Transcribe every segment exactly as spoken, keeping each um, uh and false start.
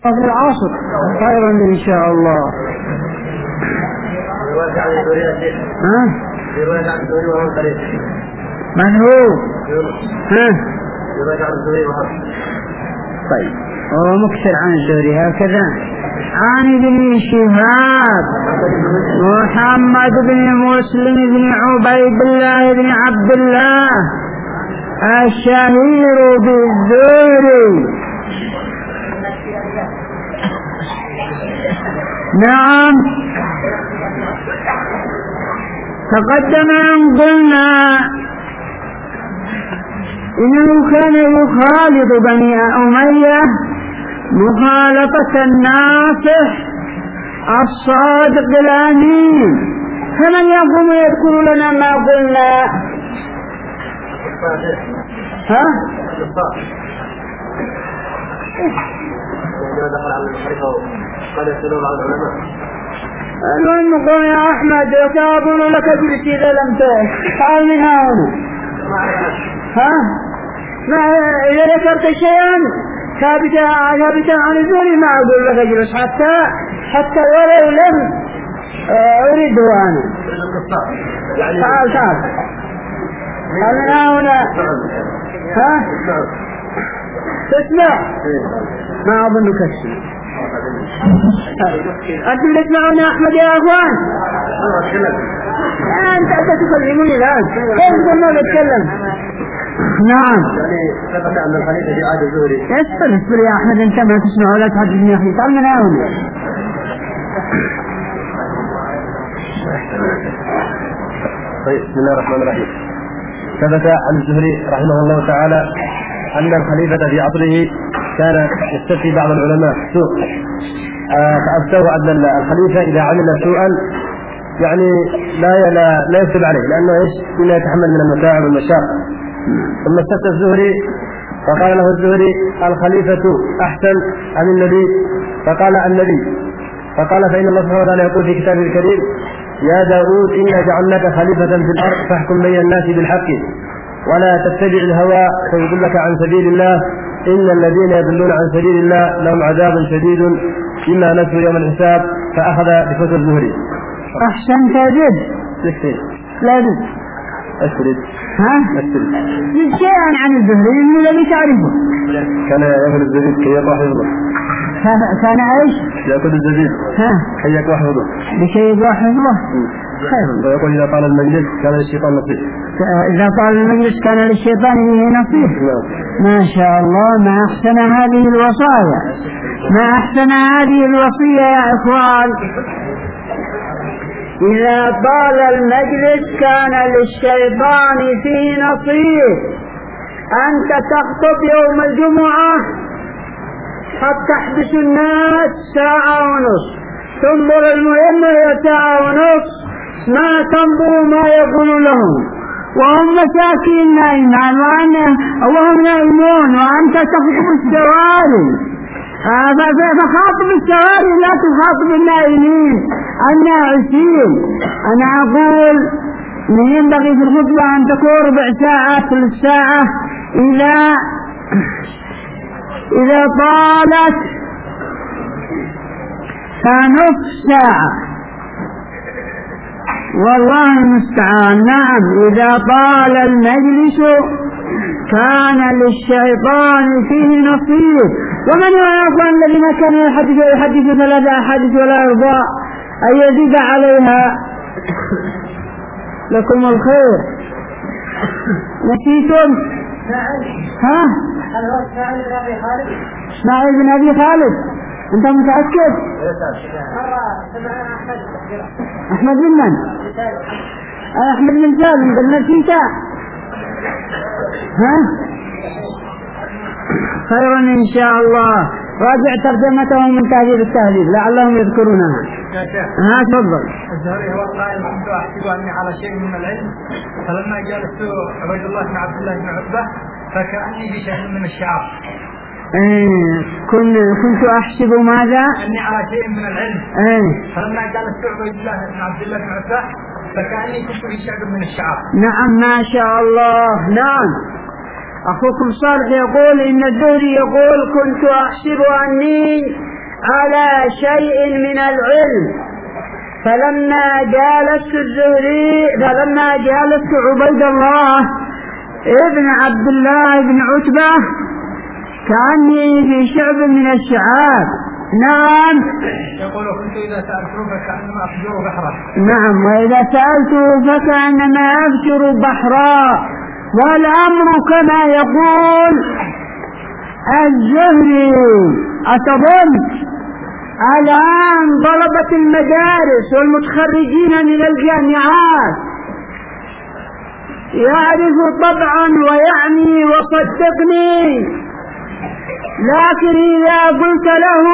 في العصر خيرا إن شاء الله. ها؟ من هو؟ ها؟ طيب هو مكسر عن الزهري هكذا. عن ابن شهاب محمد بن مسلم بن عبيد الله بن عبد الله الشهير بالزهري. نعم تقدم أن قلنا إنه كان يخالط بني أمية مخالطة الناصح الصادق الأمين. فمن يقوم يذكر لنا ما قلنا؟ ها؟ المهم قل يا أحمد يتابون لك جلسي إذا لم تعال من هنا. ها؟ ما إذا ذكرت شيئا ثابتا ثابتا عن الزهري ما أقول لك جلس حتى حتى ولو لم أريد أنا. تعال تعال تعال من هنا. ها؟ تسمع؟ ما أظنك الشيء. أنتم تسمعون يا أحمد يا أخوان؟ أنت أنت تكلموني الآن كيف ما بتكلم؟ نعم ثبت أن الخليفة في عهد الزهري. اصبر اصبر يا أحمد أنت ما تسمع ولا تحدثني يا أخي. تعال من هنا. طيب بسم الله الرحمن الرحيم. ثبت عن الزهري رحمه الله تعالى أن الخليفة في عصره كان يستفتي بعض العلماء سوء آه فأفتوا أن الخليفة إذا عمل سوءا يعني لا لا لا يكتب عليه لأنه إيش إنه يتحمل من المتاعب والمشاق. ثم استفتى الزهري فقال له الزهري الخليفة أحسن أم النبي؟ فقال النبي. فقال فإن الله سبحانه وتعالى يقول في كتابه الكريم يا داود إنا جعلناك خليفة في الأرض فاحكم بين الناس بالحق ولا تتبع الهوى فيضلك عن سبيل الله إن الذين يضلون عن سبيل الله لهم عذاب شديد إما نسوا يوم الحساب. فأخذ بفتر الزهري. أحسنت جد. لكي لا جد أسرد. ها؟ أسرد شيئا عن الزهري من الذي تعرفه. كان يأكل الزبيب كي يقوى حفظه. كان ايش؟ يأكل الزبيب كي يقوى حفظه. لكي يقوى حفظه. ويقول إذا طال المجلس كان للشيطان نصيب. إذا طال المجلس كان للشيطان فيه نصيب. ما شاء الله ما أحسن هذه الوصايا ما أحسن هذه الوصية يا إخوان. إذا طال المجلس كان للشيطان فيه نصيب. أنت تخطب يوم الجمعة قد تحبس الناس ساعة ونصف تنظر المهم هي ساعة ونصف ما تنظر ما يقول لهم وهم مساكين نائمان وهم نائمون وأنت تخطب السواري. فخاطب السواري لا تخاطب النائمين الناعسين. أنا أقول من ينبغي في الخطبة أن تكون ربع ساعة ثلث ساعة إذا إذا طالت فنصف ساعة والله المستعان. نعم إذا طال المجلس كان للشيطان فيه نصيب. ومن يعرف الذين كانوا يحدث يحدث ثلاثة أحاديث ولا يرضى أن يزيد عليها. لكم الخير. نسيتم؟ ها؟ اسماعيل بن أبي خالد. أنت متأكد؟ أحمد بن من؟ أحمد بن سالم قلنا نسيته. ها؟ خيرا إن شاء الله. راجع ترجمته من تهذيب التهذيب لعلهم يذكرونها. ها تفضل. الزهري هو القائل كنت أحسب أني على شيء من العلم فلما جالست عبد الله بن عبد الله بن عتبة فكأني بشيء من الشعر. ايه كنت كنت احسب ماذا؟ اني على شيء من العلم. ايه فلما جالست عبد الله بن عبد الله بن عتبة فكأني كنت بشيء من الشعر. نعم ما شاء الله. نعم أخوكم صالح يقول إن الزهري يقول كنت أحسب أني على شيء من العلم. فلما جالست الزهري فلما جالست عبيد الله ابن عبد الله بن عتبة كأني في شعب من الشعاب. نعم. يقول كنت إذا سألته فكأنما أفجر بحرا. نعم، وإذا سألته فكأنما أفجر بحرا. والأمر كما يقول الزهري. أتظن الآن طلبة المدارس والمتخرجين من الجامعات يعرف طبعا ويعني وصدقني، لكن إذا قلت له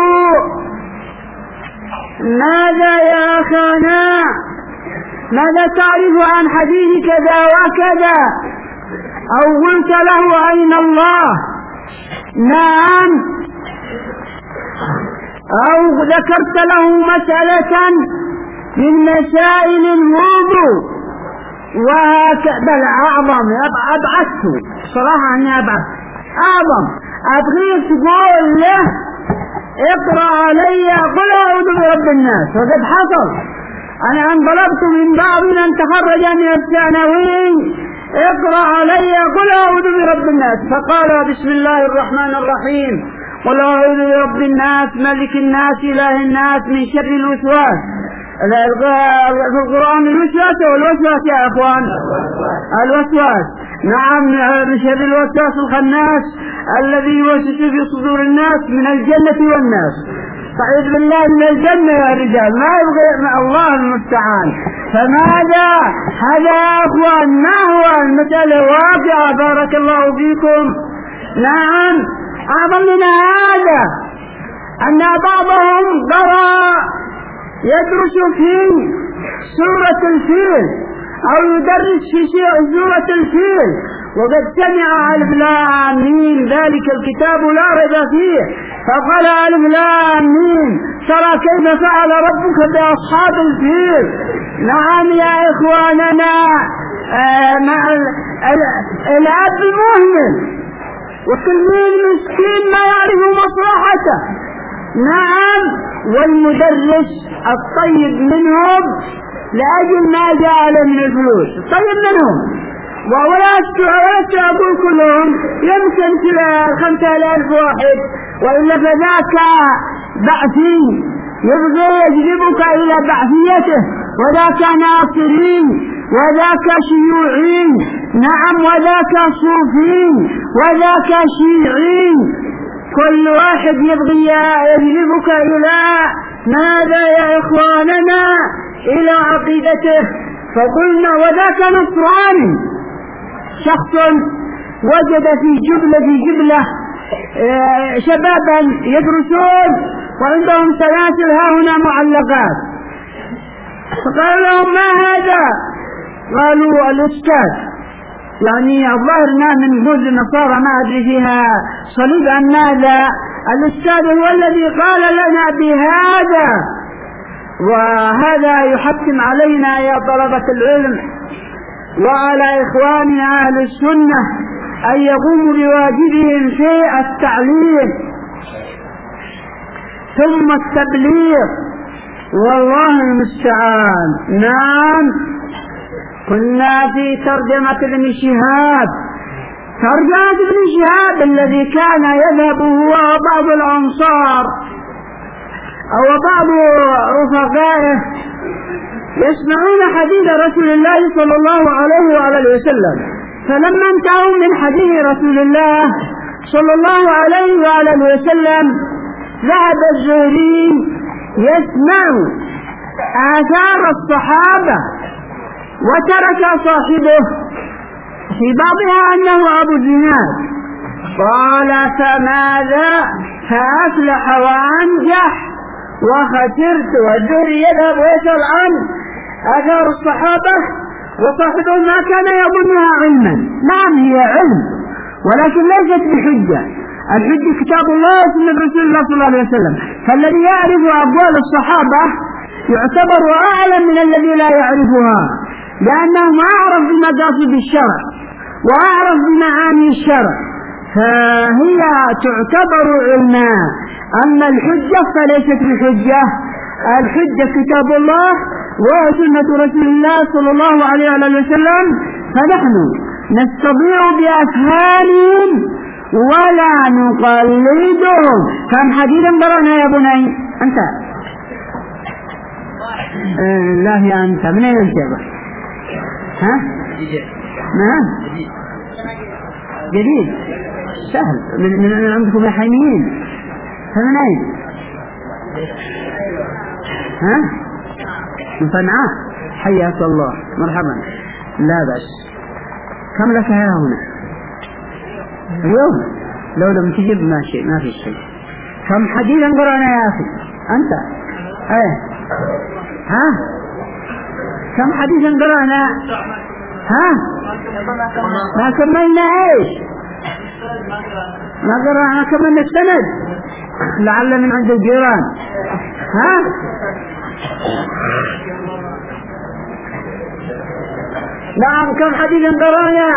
ماذا يا أخانا، ماذا تعرف عن حديث كذا وكذا، أو قلت له أين الله، نعم، أو ذكرت له مسألة من مسائل الوضوء بل أعظم أبعثه صراحة أني أبعث أعظم أبغيك تقول له اقرأ علي قل أعوذ برب الناس. وقد حصل أنا أن طلبت من بعض من تخرج من الثانوي اقرأ علي قل أعوذ برب الناس، فقال بسم الله الرحمن الرحيم قل أعوذ برب الناس ملك الناس إله الناس من شر الوسواس. في القرآن الوسواس والوسواس يا أخوان الوسواس، نعم، من شر الوسواس الخناس الذي يوسوس في صدور الناس من الجنة والناس. فعيذ بالله من الجنة يا رجال، ما يبغي الله المستعان. فماذا هذا يا أخوان؟ ما هو المسألة واقعة بارك الله فيكم. نعم، أعظم من هذا أن بعضهم ضرى يدرس في سورة الفيل أو يدرس في سورة الفيل وقد سمع ألف لام ميم ذلك الكتاب لا ريب فيه، فقال ألف لام ميم ترى كيف فعل ربك بأصحاب الفيل. نعم يا إخواننا، آه مع الأب مهمل والتلميذ مسكين ما يعرف مصلحته. نعم، والمدرس الطيب منهم لأجل ما جاء من الفلوس الطيب منهم، وولست أقول كلهم، يمكن كلا خمسة آلاف واحد، وإلا فذاك بعثي يبغي يجذبك إلى بعثيته، وذاك ناصري وذاك شيوعي، نعم، وذاك صوفي وذاك شيعي، كل واحد يبغي يجذبك إلى ماذا يا إخواننا؟ إلى عقيدته. فقلنا وذاك نصراني، شخص وجد في جبلة في جبلة شبابا يدرسون وعندهم سلاسل ها هنا معلقات، فقال لهم ما هذا؟ قالوا الأستاذ، يعني الظاهر من جزء النصارى ما أدري فيها صليب أم ماذا، الأستاذ هو الذي قال لنا بهذا. وهذا يحتم علينا يا طلبة العلم وعلى إخواننا أهل السنة أن يقوموا بواجبهم في التعليم ثم التبليغ، والله المستعان. نعم، كنا في ترجمة ابن شهاب، ترجمة ابن شهاب الذي كان يذهب هو وبعض الأنصار أو بعض رفقائه يسمعون حديث رسول الله صلى الله عليه وآله وسلم، فلما انتهوا من حديث رسول الله صلى الله عليه وآله وسلم ذهب الزهري يسمع آثار الصحابة وترك صاحبه، في بعضها أنه أبو الزناد، قال فماذا؟ فأفلح وأنجح وخسرت. والزهري يذهب ويسأل عن آثار الصحابة وصاحبه ما كان يظنها علما. نعم هي علم ولكن ليست بحجة، الحجة كتاب الله وسنة رسول الله صلى الله عليه وسلم، فالذي يعرف أقوال الصحابة يعتبر أعلم من الذي لا يعرفها، لأنهم أعرف بمقاصد الشرع وأعرف بمعاني الشرع، فهي تعتبر علما. أما الحجة فليست بحجة، الحجة كتاب الله وسنة رسول الله صلى الله عليه وسلم، فنحن نستطيع بأفهامهم ولا نقلدهم. كم حديثا قرأنا يا بني أنت؟ آه لا يا أنت من أين الجابة؟ ها؟ نعم جديد سهل من, من عندكم يا حيمين. فمن أين؟ ها؟ من صنعاء. حياك الله مرحبا. لا بأس. كم لك يا هنا اليوم؟ لو لم تجب ما شيء ما في شيء. كم حديثا قرأنا يا أخي أنت؟ ايه ها؟ كم حديثا قرأنا؟ ها؟ ما كملنا ايش؟ ما قرأنا كملنا السند لعل من عند الجيران. ها؟ نعم كم حديثا قرأنا؟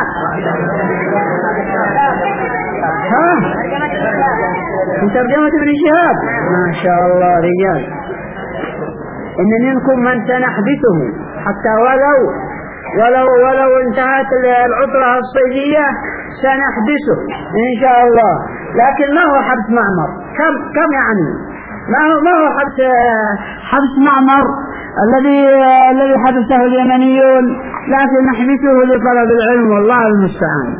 ها؟ من ترجمة ابن شهاب. ما شاء الله رجال. إن منكم من سنحبسه حتى ولو ولو ولو انتهت العطلة الصيفية سنحبسه إن شاء الله. لكن ما هو حبس معمر؟ كم كم يعني؟ ما هو ما هو حبس حبس معمر الذي الذي حبسه اليمنيون، لكن نحبسه لطلب العلم والله المستعان.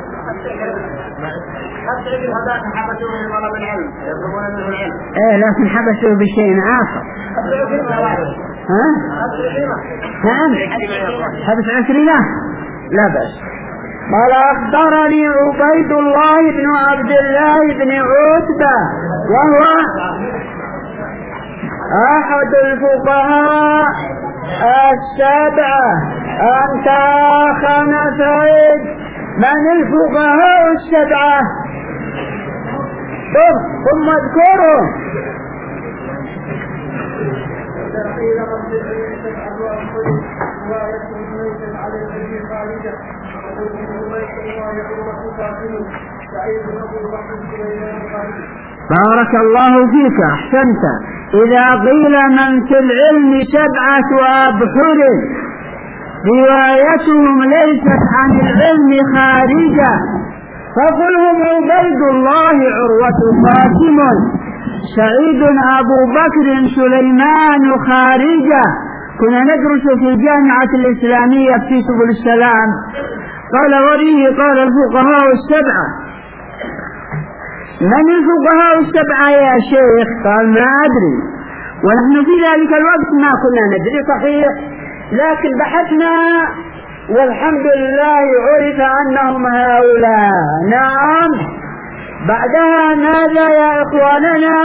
ايه لكن حبسوا بشيء آخر. ها؟ نعم حبس عشرينه لا بأس. قال أخبرني عبيد الله بن عبد الله بن عتبة وهو أحد الفقهاء السبعة. أنت أخنا سعيد من الفقهاء السبعة؟ ثم اذكروا. بارك الله فيك أحسنت. إذا قيل من في العلم سبعة أبحر روايتهم ليست عن العلم خارجة فقل هم عبيد الله عروة قاسم سعيد أبو بكر سليمان خارجة. كنا ندرس في الجامعة الإسلامية في سبل السلام. قال وريه قال الفقهاء السبعة. من الفقهاء السبعة يا شيخ؟ قال ما أدري، ونحن في ذلك الوقت ما كنا ندري صحيح، لكن بحثنا والحمد لله عرف أنهم هؤلاء. نعم. بعدها ماذا يا إخواننا؟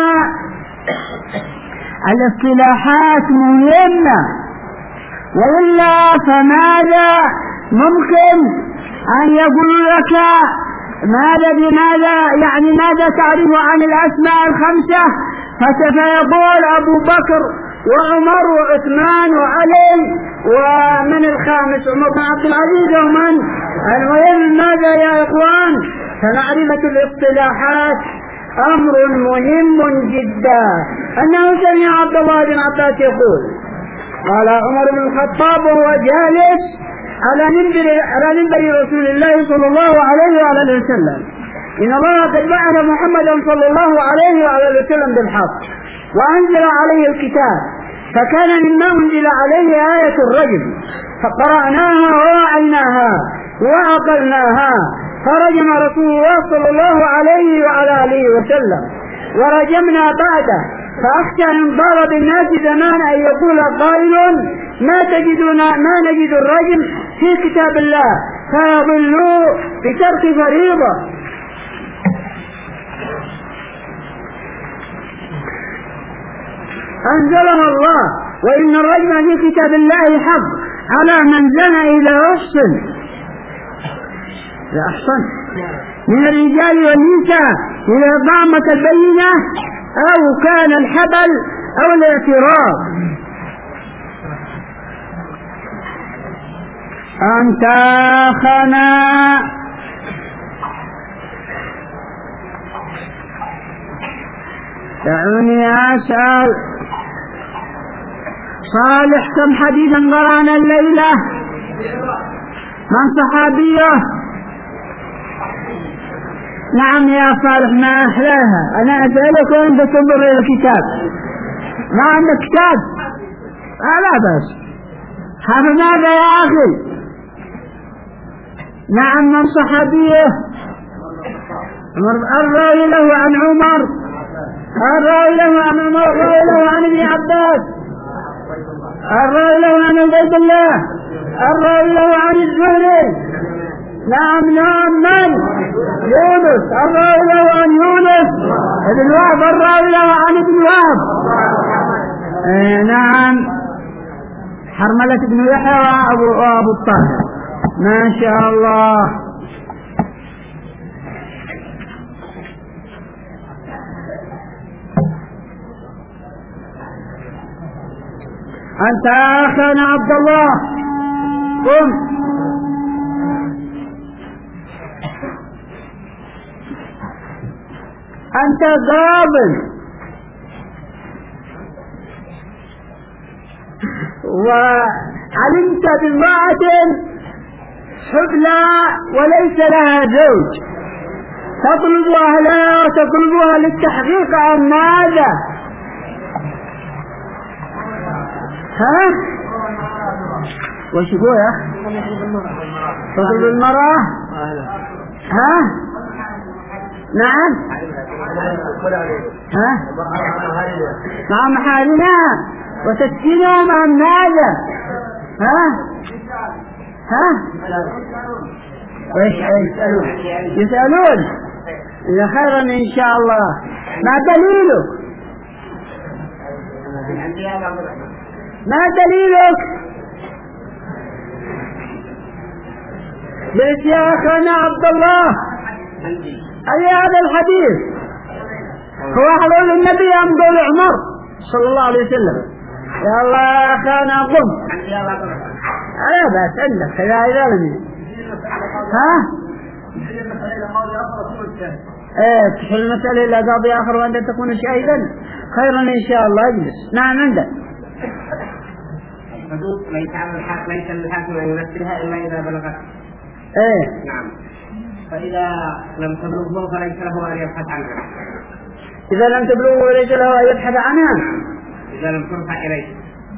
الاصطلاحات مهمة، وإلا فماذا ممكن أن يقول لك ماذا بماذا يعني ماذا تعرف عن الأسماء الخمسة؟ فسيقول أبو بكر وعمر وعثمان وعلي ومن الخامس عمر بن عبد العزيز ومن. المهم ماذا يا إخوان؟ فمعرفة الاصطلاحات أمر مهم جدا. أنه سمع عبد الله بن عباس يقول قال عمر بن الخطاب وهو جالس على منبر على منبر رسول الله صلى الله عليه وعلى وسلم إن الله قد بعث محمدا صلى الله عليه وعلى وسلم بالحق وأنزل عليه الكتاب، فكان مما أنزل عليه آية الرجم فقرأناها ووعيناها وعقلناها، فرجم رسول الله صلى الله عليه وعلى آله وسلم ورجمنا بعده، فأخشى إن ضرب الناس زمان أن يقول قائل ما تجدون ما نجد الرجم في كتاب الله فيضلوا بترك فريضة. أنزلها الله وإن الرجم في كتاب الله حق على من زنى إذا أحسن لا أحسن من الرجال والنساء إذا ضامت البينة أو كان الحبل أو الاعتراض. أنت خنا دعوني أسأل صالح كم حديثا قرأنا الليلة؟ من صحابيه؟ نعم يا صالح ما أحلاها. أنا أسألك وأنت تنظر إلى الكتاب. ما عندك كتاب؟ آه لا بس هذا ماذا يا أخي؟ نعم من صحابيه؟ الراوي له عن عمر، الراوي له عن عمر، الراوي له عن ابن عباس، الراوي له عن عبيد الله، الراوي له عن الزهري. نعم نعم من؟ يونس، الراوي له عن يونس ابن وهب، الراوي له عن ابن وهب. آه نعم حرملة بن يحيى وأبو, وأبو الطاهر. ما شاء الله. أنت أخانا عبد الله قم. أنت قابل وعلمت بامرأة حبلى وليس لها زوج، تطلب أهلها وتطلبها للتحقيق عن ماذا؟ ها؟ وش يقول يا أخي؟ تطلب المرأة؟ ها؟ نعم؟ ها؟ مع محارمها وتسكينهم عن ماذا؟ ها؟ ها؟ وإيش يسألون؟ يسألون إذا خيرا إن شاء الله. ما دليلك؟ ما دليلك؟ قلت يا أخانا عبد الله أي هذا الحديث هو حلول النبي أم قول عمر صلى الله عليه وسلم؟ يا الله يا أخانا قم. لا بأس عندك إذا إذا لم ها؟ ايه تحل المسألة إلى قاضي آخر وأنت تكون شاهدا خيرا إن شاء الله. اجلس. نعم عندك. الحدود ليس للحاكم أن يمثلها إلا إذا بلغت. ايه نعم. فإذا لم تبلغه فليس له أن يبحث عنها. إذا لم تبلغه فليس له أن يبحث عنها. نعم. إذا لم ترفع إليه.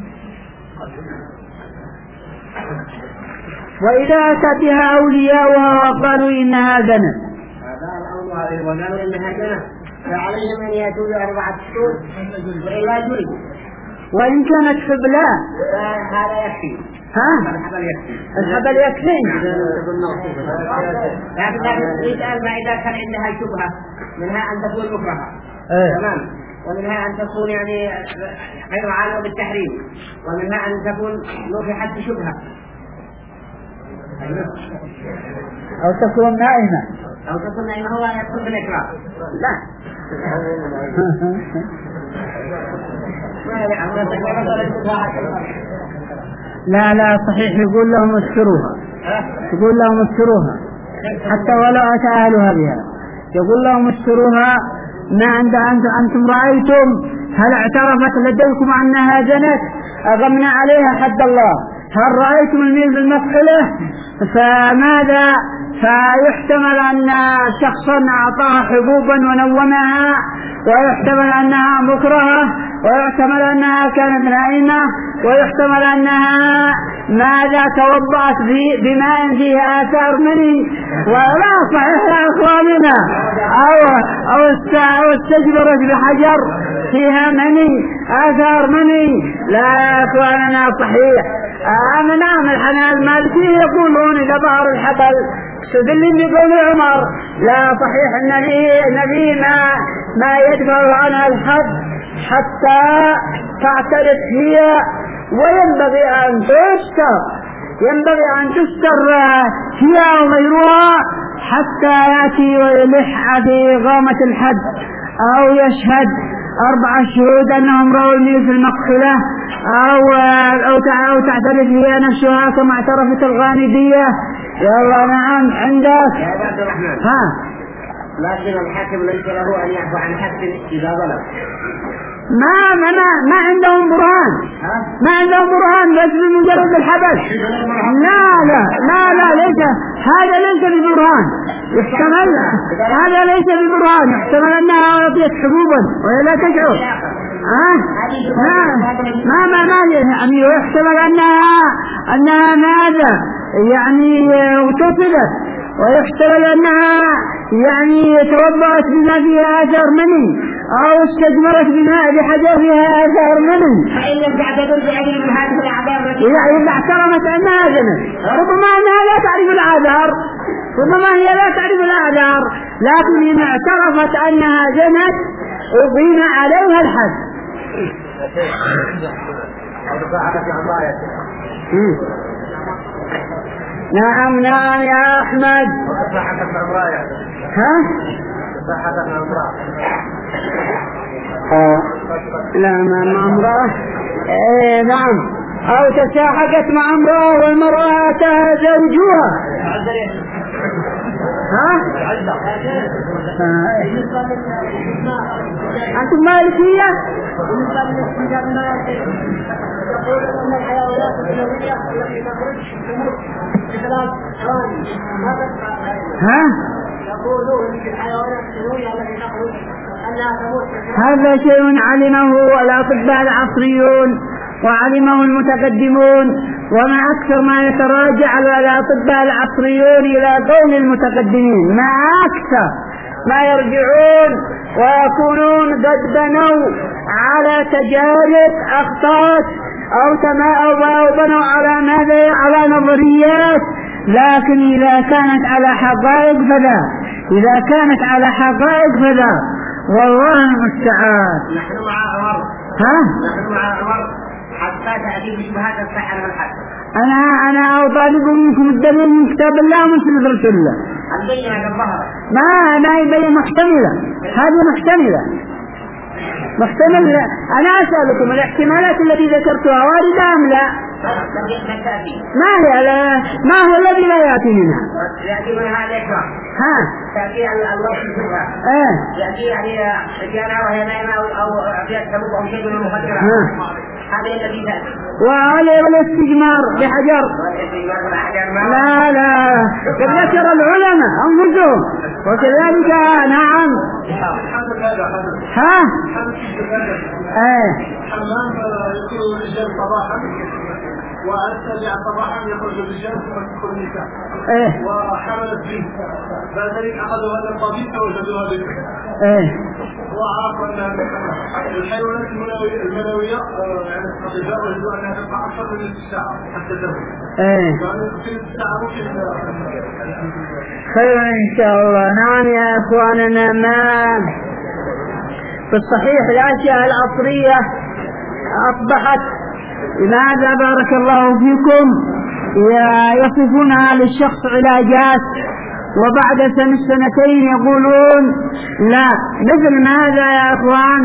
وإذا أتى بها أولياؤها وقالوا إنها زنت. هذا الأول وقالوا إنها زنت فعليهم أن يأتوا بأربعة شهور وإلا جلدوا. وإن كانت حبلى فهذا يكفي. ها؟ الحبل يكفي. الحبل يكفي. لكن يسأل ما إذا كان عندها شبهة منها أن تكون مكرهة. تمام. ومنها أن تكون يعني غير عالمة بالتحريم، ومنها أن تكون نوفحت بشبهة أو تكون نائمة. أو تكون نائمة هو يدخل بالإكراه. لا. لا لا صحيح يقول لهم اسكروها، يقول لهم اسكروها حتى ولو أتى أهلها بها، يقول لهم اسكروها. ما عند أنتم رأيتم هل اعترفت لديكم أنها زنت أغمنا عليها حد الله؟ هل رأيتم الميل بالمسألة؟ فماذا؟ فيحتمل أن شخصا أعطاها حبوبا ونومها، ويحتمل أنها مكرهة، ويحتمل أنها كانت نائمة، ويحتمل أنها ماذا توضأت بماء فيه آثار مني، ولا صحيح يا أخواننا، أو, أو استجبرت بحجر فيها مني آثار مني. لا يا أخواننا صحيح. أنا نعم الحنان المالكي يقولون إذا ظهر الحبل سدل بقول عمر. لا صحيح النبي ما, ما يدفع عنها الحد حتى تعترف هي، وينبغي أن تستر، ينبغي أن تستر هي وغيرها حتى يأتي ويلح في إقامة الحد أو يشهد أربع شهود أنهم رأوا الميل في المقتلة، أو أو أو تعترف هي نفسها كما اعترفت الغامدية. يا الله. نعم عندك. يا عبد الرحمن. ها. لكن الحاكم ليس له أن يعفو عن حد إذا ظلم. ما ما ما عندهم برهان، ما عندهم برهان بس بمجرد الحبس. لا لا لا لا ليس هذا ليس ببرهان، يحتمل هذا ليس ببرهان، يحتمل أنها أعطيت حبوبا وهي لا تشعر. ها ما ما ما ما يعني يحتمل أنها أنها ماذا يعني وتصلت، ويحتمل أنها يعني توضأت بما فيها آثار مني أو استجمرت بماء بحجر فيها آثار مني. فإن لم تعتذر بأي من هذه الأعذار يعني إذا اعترفت أنها زنت، ربما أنها لا تعرف الأعذار، ربما هي لا تعرف الأعذار، لكن إن اعترفت أنها زنت أقيم عليها الحد. نعم نعم يا أحمد. ها؟ آه. لا مع امرأة. إيه نعم. أو تشاحقت مع امرأة والمرأة أتاها زوجها. ها؟ آه. أنتم مالكية؟ يقولون أن الحيوانات الحيوية التي تخرج تموت في ثلاث ثواني. ها؟ يقولون في الحيوانات الحيوية التي تخرج أنها تموت. هذا شيء علمه الأطباء العصريون وعلمه المتقدمون، وما أكثر ما يتراجع الأطباء العصريون إلى قول المتقدمين، ما أكثر ما يرجعون ويكونون قد بنوا على تجارب أخطأت أو أو بنوا على ماذا على نظريات، لكن إذا كانت على حقائق فلا، إذا كانت على حقائق فلا، والله المستعان. نحن مع عمر. ها؟ نحن مع عمر حتى تأتي بشبهات الصحة من الحد. أنا أنا أطالب منكم الدليل من كتاب الله ومن سنة رسول الله. البينة الظهر. ما ما يبين محتملة، هذه محتملة. محتمل. أنا أسألكم الاحتمالات التي ذكرتها واردة أم لا؟ ما هي لا ما هو الذي لا يأتي منها؟ يأتي منها الإكرام. ها؟ تأتي الله سبحانه. إيه. يأتي يعني إتيانا وهي نائمة أو أعطيت سبب أو شيء من المخدرات. هذا الذي تأتي. وعليه الاستجمار بحجر. لا لا قد ذكر العلماء أنفسهم وكذلك. نعم. ها؟ ايه. حمام يدخل الرجال صباحا والسابع صباحا يخرج الرجال ثم تدخل النساء. ايه. وحملت به بعد ذلك اخذوا هذا الطبيب فوجدوها به. ايه. وعرفوا ان الحيوانات المنويه يعني الاطباء وجدوا انها تبقى اكثر من نصف ساعه حتى تموت. ايه. يعني في نصف ساعه ممكن. خير ان شاء الله. نعم يا اخواننا. ما في الصحيح الاشياء العصريه اصبحت لماذا بارك الله فيكم يصفونها للشخص علاجات، وبعد سنة سنتين يقولون لا. مثل ماذا يا اخوان؟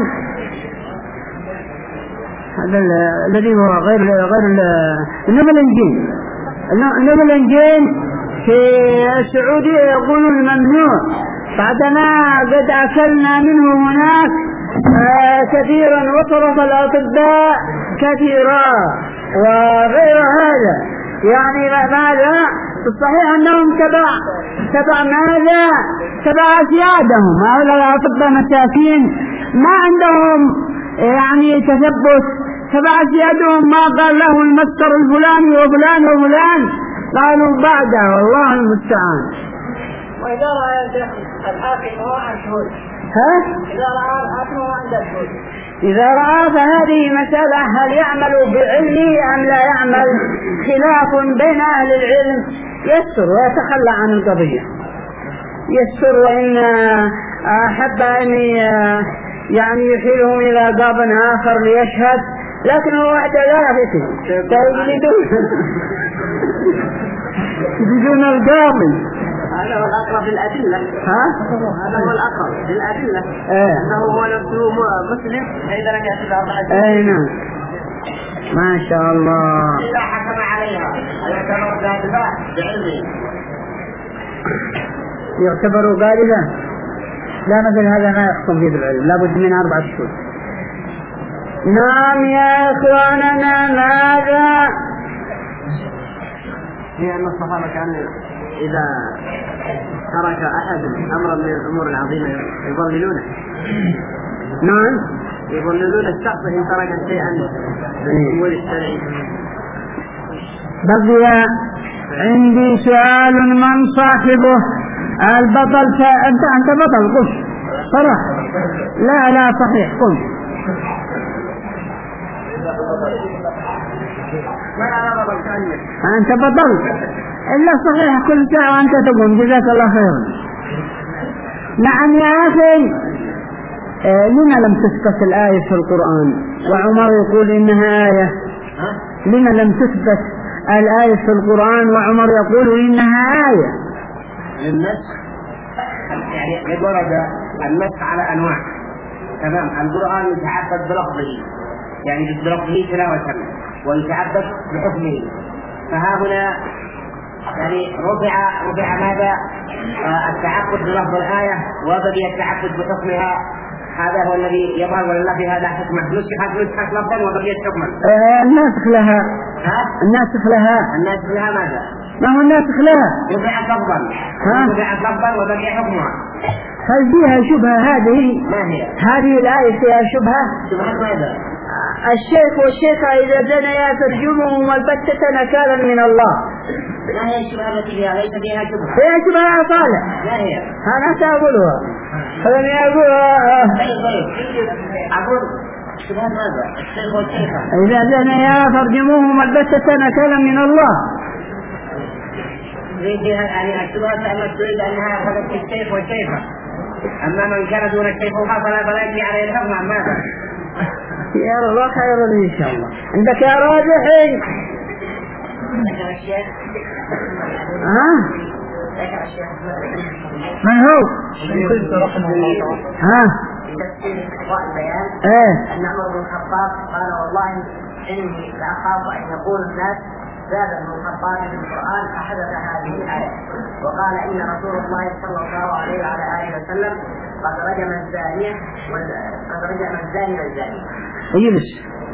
هذا الذي هو غير غير النبلنجين. النبلنجين في السعودية يقولون ممنوع، بعدما قد أكلنا منه هناك آه كثيرا وصرف الأطباء كثيرا وغير هذا. يعني ماذا؟ الصحيح أنهم تبع تبع ماذا؟ تبع أسيادهم. هؤلاء الأطباء مساكين ما عندهم يعني تثبت، تبع أسيادهم. ما قال له المستر الفلاني وفلان وفلان قالوا بعده، والله المستعان. وإذا رأى الحاكم هو عن شهود. ها؟ إذا رأى الحاكم هو عند الشهود. إذا رأى فهذه مسألة هل يعمل بعلمه أم لا يعمل، خلاف بين أهل العلم. يسر ويتخلى عن القضية، يسر. وإن أحب أن يعني يحيلهم إلى قاب آخر ليشهد، لكن هو وحده لا يفتي يجلدون يجلدون القاضي. هذا هو الأقرب للأدلة. ها؟ هذا هو الأقرب للأدلة. إيه. أنه هو نفسه مسلم في درجة الأربعة. أي نعم. ما شاء الله. إذا حكم عليها يعتبر ذات بعلمه. يعتبر غالبا. لا مثل هذا ما يحكم فيه بالعلم، لابد من أربعة شهور. نعم يا إخواننا. ماذا؟ هي أن الصحابة كان إذا ترك أحد أمرا من الأمور العظيمة يضللونه. نعم يضللون الشخص إن ترك شيئا من الأمور الشرعية. بقي عندي سؤال من صاحبه البطل. أنت أنت بطل قم صراحة. لا لا صحيح قم. أنت بطل إلا صحيح كل ساعة أنت تقوم. جزاك الله خيرا. نعم يا أخي. آه لما لم تثبت الآية في القرآن وعمر يقول إنها آية؟ لما لم تثبت الآية في القرآن وعمر يقول إنها آية؟ النسخ يعني ورد النسخ على أنواع. تمام. القرآن يتعبد بلفظه يعني بلفظه تلاوة ويتعبد بحكمه. فها هنا يعني رفع رفع ماذا؟ آه التعبد بلفظ الآية وبقي التعبد بحكمها. هذا هو الذي يظهر ولله في هذا حكمة. نسخت نسخت لفظا وبقيت حكما. آه الناسخ لها. ها؟ الناسخ لها. الناسخ لها ماذا؟ ما هو الناسخ لها؟ رفعت لفظا. رفعت لفظا وبقي حكمها. هل فيها شبهة هذه؟ ما هي؟ هذه الآية فيها شبهة؟ شبهة ماذا؟ الشيخ والشيخة إذا زنيا فارجموهما البتة نكالا من الله. ما هي الشبهة التي فيها؟ ليس فيها شبهة. فيها شبهة يا صالح. ما هي؟ أنا سأقولها. خلني أقولها. طيب طيب. أقول شبهة ماذا؟ الشيخ والشيخة إذا زنيا فارجموهما البتة نكالا من الله. يعني الشبهة أنك تريد أنها أخذت الشيخ والشيخة. أما من كان دون الشيخ فلا فلا يجري عليه الحكم. عن ماذا؟ يا الله خير إن شاء الله. عندك يا راجحي. ها؟ من هو؟ ها؟ ايه؟ أن عمر بن الخطاب قال والله إني لأخاف أن يقول الناس زاد ابن الخطاب في القرآن فحدث هذه الآية. وقال إن رسول الله صلى الله عليه وعلى آله وسلم قد رجم الزانية قد رجم الزاني والزانية. اجلس.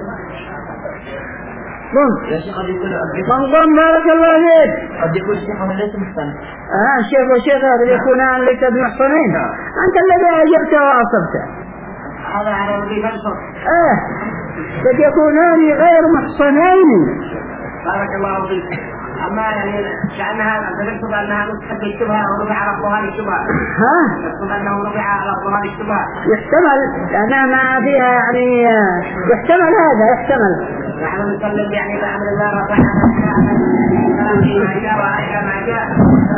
قم. قم قم بارك الله فيك. قد يكون الشيخ من ليس محسن. اه الشيخ والشيخ هذا يكونان ليس بمحصنين. أنت الذي أجبت وأصبت. هذا على الذي منصر. اه قد يكونان غير محصنين. بارك الله فيك. أما يعني كأنها تكتب أنها نسخت بالشبهة ورفع على ظهر الشبهة. ها؟ تكتب أنه رفع على ظهر الشبهة. يحتمل لأنها ما فيها يعني يحتمل هذا يحتمل. نحن نسلم يعني بأمر الله رفعنا ما جاء وعيش ما جاء.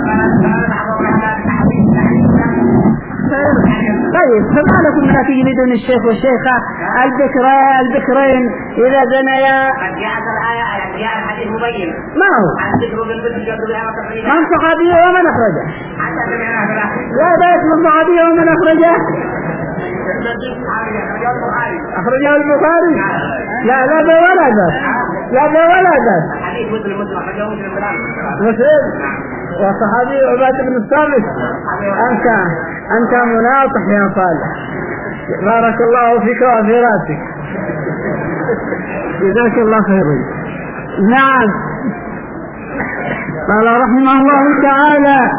طيب فما لكم لا تجلدون الشيخ والشيخة البكرين البكرين إذا زنيا؟ قد جاءت الآية جاء الحديث مبين. ما هو؟ من صحابيه ومن أخرجه؟ لا بأس من صحابيه ومن أخرجه؟ أخرجه البخاري. لا لا ده ولا ده. لا ده ولا ده. حديث مسلم مسلم أخرجه مسلم بلال. مسلم. وصحابي عبادة بن الصامت. أنت أنت مناطح يا صالح. بارك الله فيك وفي راسك. جزاك الله خيرا. نعم. قال رحمه الله تعالى.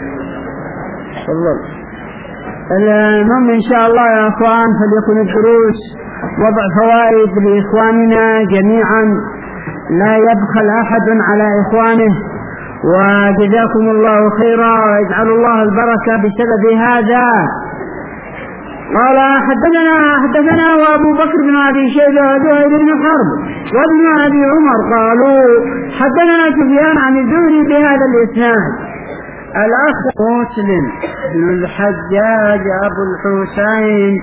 تفضل. المهم إن شاء الله يا أخوان فليكن الدروس وضع فوائد لإخواننا جميعا لا يبخل أحد على إخوانه. وجزاكم الله خيرا ويجعل الله البركة بسبب هذا. قال حدثنا حدثنا وابو بكر بن ابي شيبه وزهير بن حرب وابن ابي عمر قالوا حدثنا سفيان عن الزهري بهذا الاسناد. الاخ مسلم بن الحجاج ابو الحسين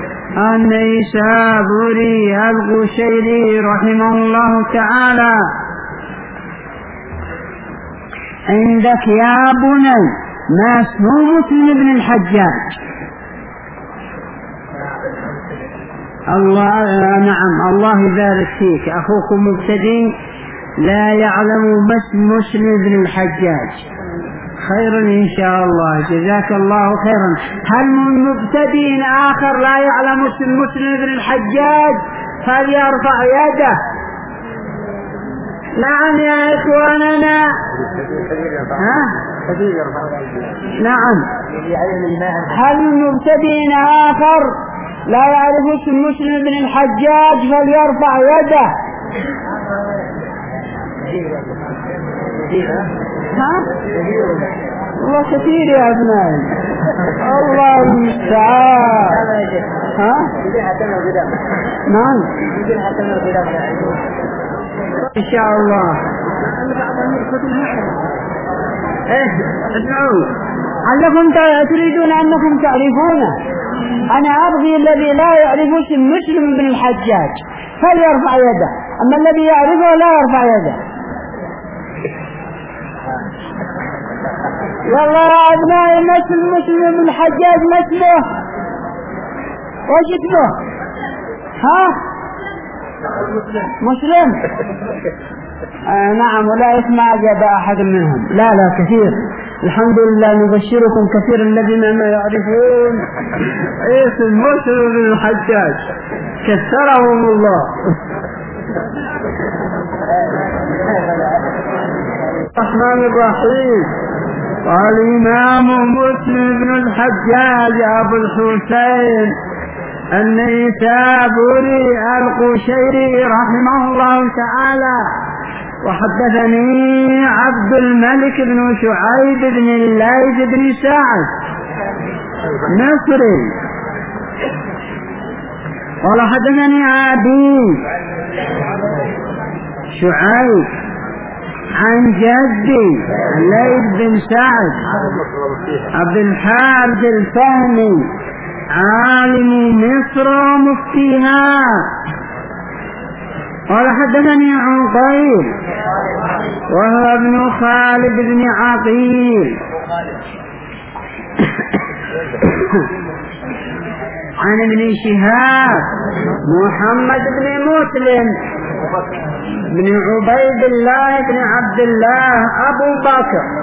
النيسابوري القشيري رحمه الله تعالى. عندك يا بني ما اسمه مسلم بن الحجاج؟ الله نعم الله يبارك فيك. أخوكم مبتدئ لا يعلم ما اسم مسلم بن الحجاج. خير إن شاء الله، جزاك الله خيرا. هل من مبتدئ آخر لا يعلم اسم مسلم بن الحجاج فليرفع يده؟ نعم يا إخواننا. ها؟ نعم. هل من مبتدئ آخر لا يعرف اسم مسلم بن الحجاج فليرفع يده؟ ها؟ الله كثير يا أبنائي، الله المستعان. ها؟ نعم إن شاء الله. إيه اسمعوا، علكم تريدون أنكم تعرفونه. أنا أبغي الذي لا يعرف اسم مسلم بن الحجاج فليرفع يده، أما الذي يعرفه لا يرفع يده. والله يا أبنائي، مسلم مسلم بن الحجاج ما اسمه؟ وش اسمه؟ ها؟ مسلم. آه نعم، ولا يسمع جاب أحد منهم. لا لا كثير، الحمد لله. نبشركم كثير الذين ما يعرفون اسم مسلم بن الحجاج، كثرهم الله. الرحمن الرحيم. قال الإمام مسلم بن الحجاج أبو الحسين النيسابوري القشيري رحمه الله تعالى، وحدثني عبد الملك بن شعيب بن الليث بن سعد مصري قال حدثني أبي شعيب عن جدي الليث بن سعد عبد الحارث الفهمي عالم مصر ومفتيها قال حدثني عقيل وهو ابن خالد بن عقيل عن ابن شهاب محمد بن مسلم بن عبيد الله بن عبد الله أبو بكر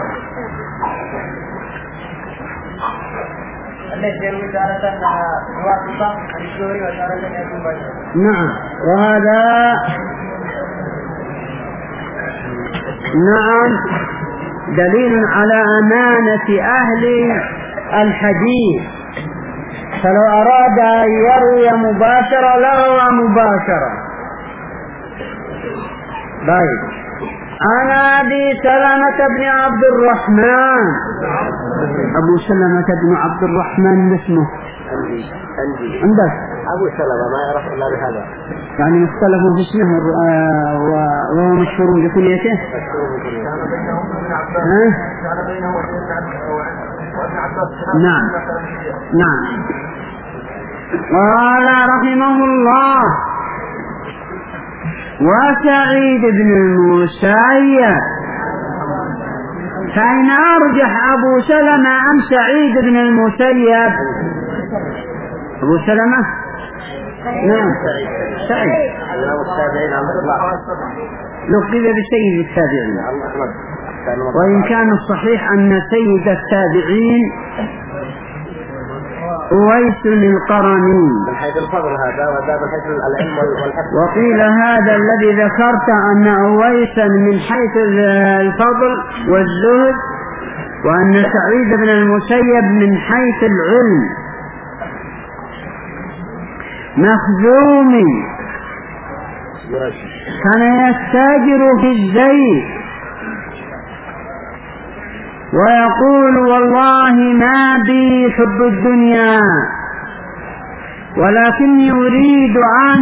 نعم. وهذا نعم دليل على أمانة أهل الحديث، فلو أراد أن يروي مباشرة لروى مباشرة. طيب، عن أبي سلمة بن عبد الرحمن. أبو سلمة بن عبد الرحمن اسمه عندك أبو سلمة ما يعرف إلا بهذا، يعني مختلفوا في اسمه وهو مشهور بكنيته. نعم نعم. قال رحمه الله: وسعيد بن المسيب، فإن أرجح أبو سلمة أم سعيد بن المسيب؟ أبو سلمة نعم سعيد لقب بسيد التابعين، وإن كان الصحيح أن سيد التابعين أويس القرني من حيث الفضل هذا، وهذا من حيث العلم والحفظ. وقيل هذا الذي ذكرت أن أويسا من حيث الفضل والزهد، وأن سعيد بن المسيب من حيث العلم. مخزومي كان يستاجر في الزيت ويقول: والله ما بي حب الدنيا، ولكني أريد أن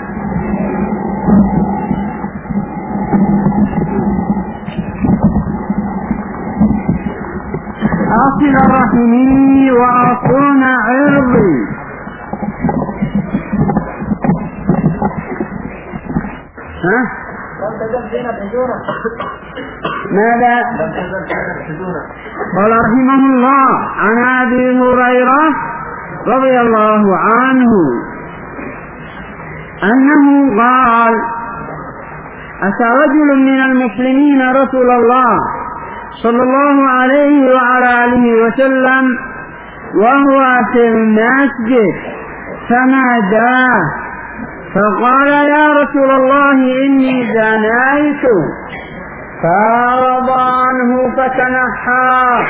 أصل رحمي وأصون عرضي. ها؟ ماذا؟ قال رحمه الله: عن أبي هريرة رضي الله عنه أنه قال: أتى رجل من المسلمين رسول الله صلى الله عليه وعلى آله وسلم وهو في المسجد فناداه فقال يا رسول الله إني زنيت، فأعرض عنه فتنحى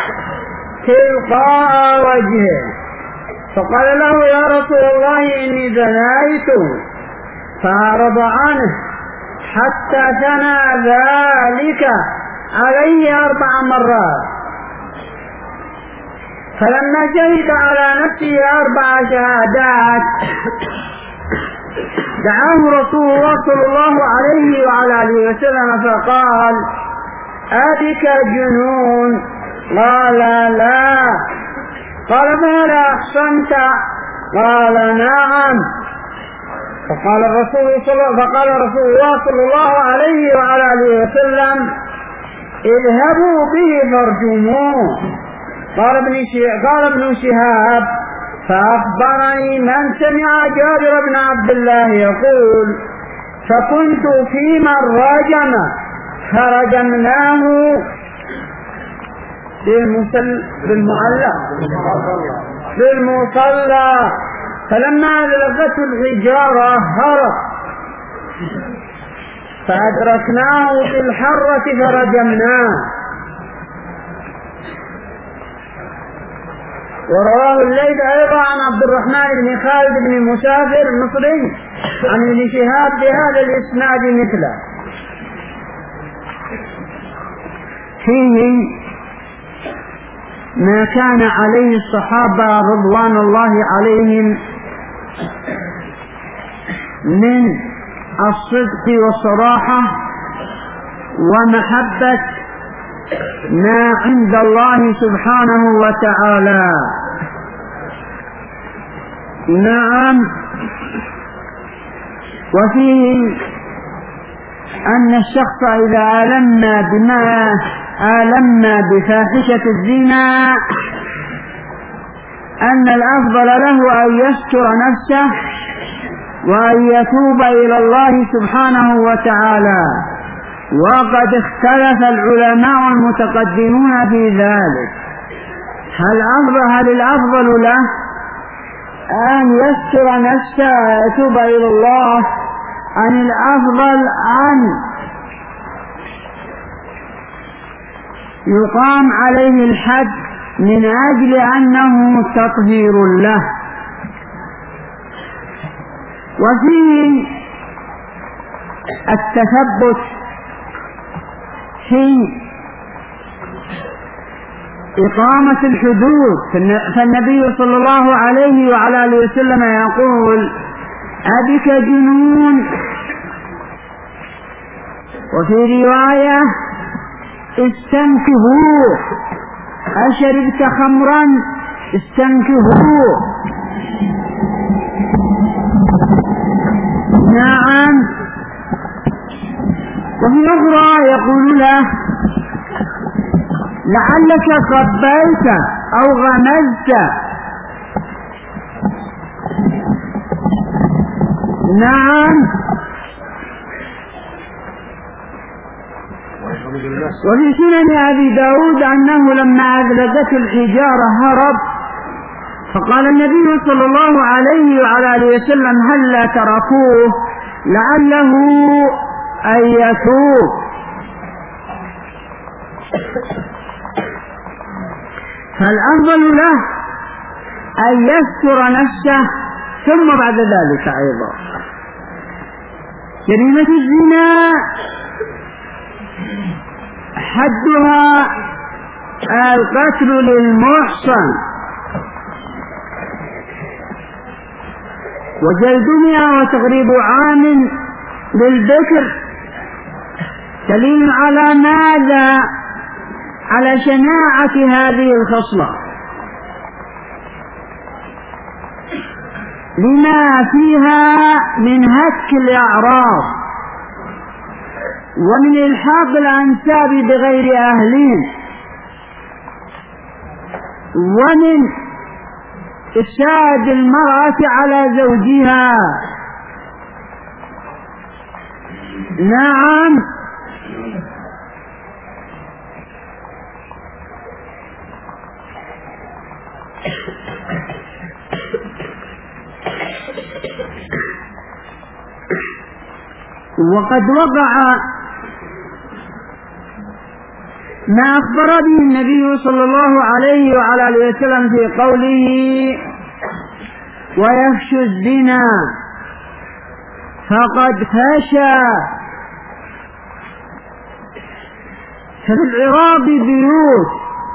تلقاء وجهه، فقال له يا رسول الله إني زنيت، فأعرض عنه حتى ثنى ذلك عليه أربع مرات، فلما شهد على نفسه أربع شهادات دعاه رسول الله صلى الله عليه وعلى آله وسلم فقال أبك جنون؟ قال لا. قال فهل أحسنت؟ قال نعم. فقال الرسول صلى فقال رسول الله صلى الله عليه وعلى آله وسلم اذهبوا به فارجموه. قال ابن قال ابن شهاب فأخبرني من سمع جابر بن عبد الله يقول فكنت في من رجم فرجمناه بالمعلق بالمصلى، فلما أدركته الحجارة هرب فأدركناه في الحرة فرجمناه. ورواه الليث أيضا عن عبد الرحمن بن خالد بن مسافر المصري عن ابن شهاب بهذا الإسناد مثله. فيه ما كان عليه الصحابة رضوان الله عليهم من الصدق والصراحة ومحبة ما عند الله سبحانه وتعالى. نعم. وفيه أن الشخص إذا ألم بما ألم بفاحشة الزنا أن الأفضل له أن يستر نفسه وأن يتوب إلى الله سبحانه وتعالى، وقد اختلف العلماء المتقدمون في ذلك، هل أفضل هل الأفضل له أن يستر نفسه ويتوب إلى الله أم الأفضل أن يقام عليه الحد من أجل أنه تطهير له؟ وفيه التثبت في إقامة الحدود، فالنبي صلى الله عليه وعلى آله وسلم يقول أبك جنون، وفي رواية استنكهوه، أشربت خمرا استنكهوه. نعم. وفي أخرى يقول له لعلك قبلت أو غمزت. نعم. وفي سنن أبي داود أنه لما أدركته الحجارة هرب، فقال النبي صلى الله عليه وعلى آله وسلم هلا تركوه لعله أن يتوب. فالأفضل له أن يستر نفسه، ثم بعد ذلك أيضا جريمة الزنا حدها القتل للمحصن وجلد مئة وتغريب عام للذكر، دليل على ماذا؟ على شناعة هذه الخصلة، لما فيها من هتك الأعراض ومن إلحاق الأنساب بغير أهلين ومن إفساد المرأة على زوجها. نعم. وقد وقع ما أخبر به النبي صلى الله عليه وعلى آله وسلم في قوله ويفشو الزنا فقد فشى. ففي العراق بيوت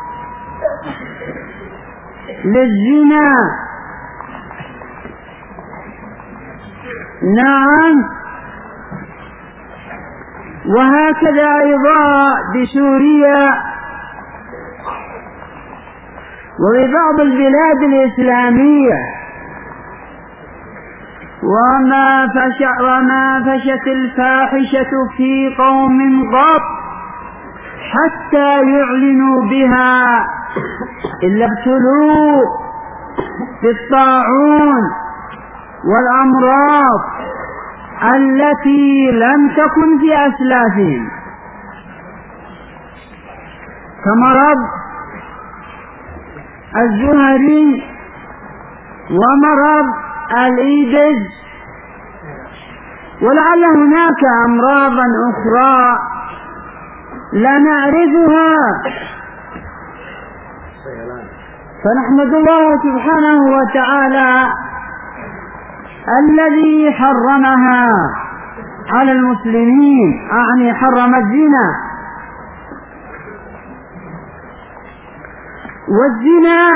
للزنا، نعم، وهكذا أيضا بسوريا وببعض البلاد الإسلامية. وما فش وما فشت الفاحشة في قوم قط حتى يعلنوا بها إلا ابتلوا بالطاعون والأمراض التي لم تكن في أسلافهم، كمرض الزهري ومرض الإيدز، ولعل هناك أمراضا أخرى لا نعرفها. فنحمد الله سبحانه وتعالى الذي حرمها على المسلمين، أعني حرم الزنا. والزنا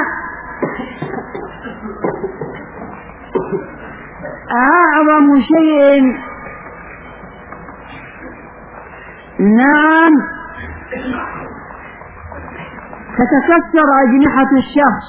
أعظم شيء، نعم، تتكسر أجنحة الشخص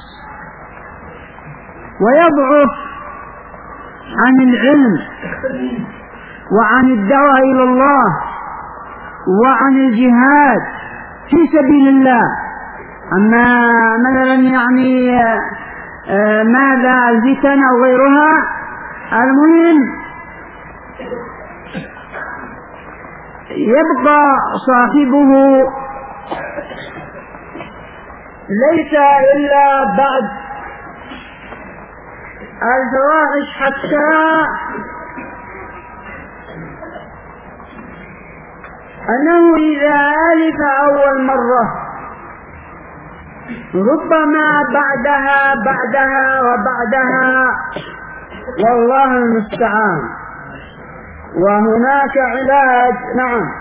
ويضعف عن العلم وعن الدعوة إلى الله وعن الجهاد في سبيل الله. أما مثلا يعني ماذا الفتن أو غيرها، المهم يبقى صاحبه ليس إلا بعد الفواحش حتى أنه إذا ألف أول مرة ربما بعدها بعدها وبعدها، والله المستعان. وهناك علاج، نعم.